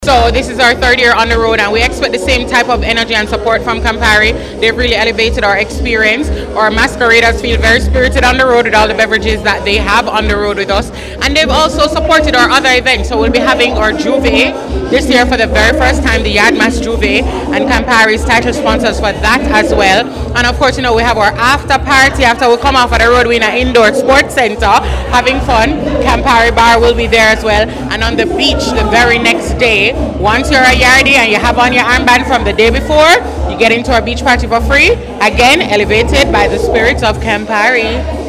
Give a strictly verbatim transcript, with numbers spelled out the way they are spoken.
So this is our third year on the road, and we expect the same type of energy and support from Campari. They've really elevated our experience. Our masqueraders feel very spirited on the road with all the beverages that they have on the road with us. And they've also supported our other events. So we'll be having our Juve this year for the very first time, the Yardmas Juve, and Campari is title sponsors for that as well. And of course, you know, we have our after party after we come off of the road. We're in an indoor sports center having fun. Campari bar will be there as well. And on the beach the very next day, once you're a Yardie and you have on your armband from the day before, you get into our beach party for free. Again, elevated by the spirits of Campari.